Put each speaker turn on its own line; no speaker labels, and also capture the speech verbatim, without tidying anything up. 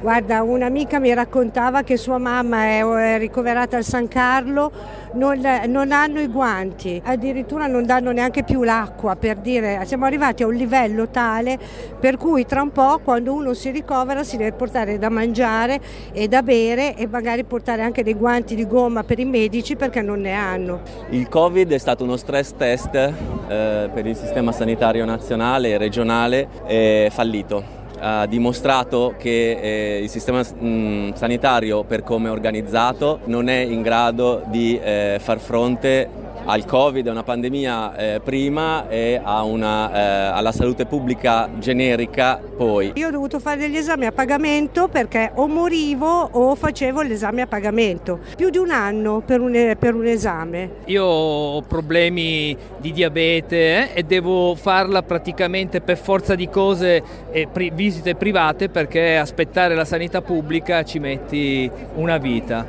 Guarda, un'amica mi raccontava che sua mamma è ricoverata al San Carlo, non, non hanno i guanti, addirittura non danno neanche più l'acqua, per dire, siamo arrivati a un livello tale per cui tra un po', quando uno si ricovera, si deve portare da mangiare e da bere e magari portare anche dei guanti di gomma per i medici perché non ne hanno.
Il Covid è stato uno stress test eh, per il sistema sanitario nazionale e regionale eh, fallito. Ha dimostrato che eh, il sistema mh, sanitario, per come è organizzato, non è in grado di eh, far fronte al Covid, a una pandemia eh, prima e a una, eh, alla salute pubblica generica poi.
Io ho dovuto fare degli esami a pagamento perché o morivo o facevo l'esame a pagamento. Più di un anno per un, per un esame.
Io ho problemi di diabete eh, e devo farla praticamente per forza di cose e pri- visite private perché aspettare la sanità pubblica ci metti una vita.